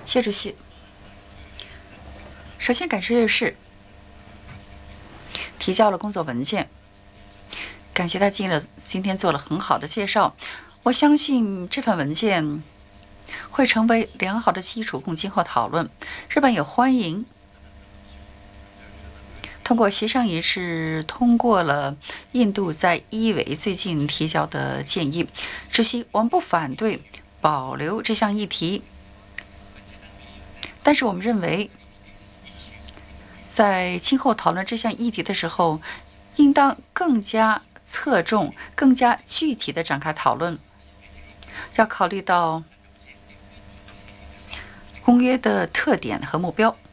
谢主席，首先感谢是提交了工作文件，感谢他今天做了很好的介绍。我相信这份文件会成为良好的基础供今后讨论。日本也欢迎通过协商仪式通过了印度在医委最近提交的建议。主席，我们不反对保留这项议题，但是我们认为，在今后讨论这项议题的时候，应当更加侧重、更加具体的展开讨论，要考虑到公约的特点和目标。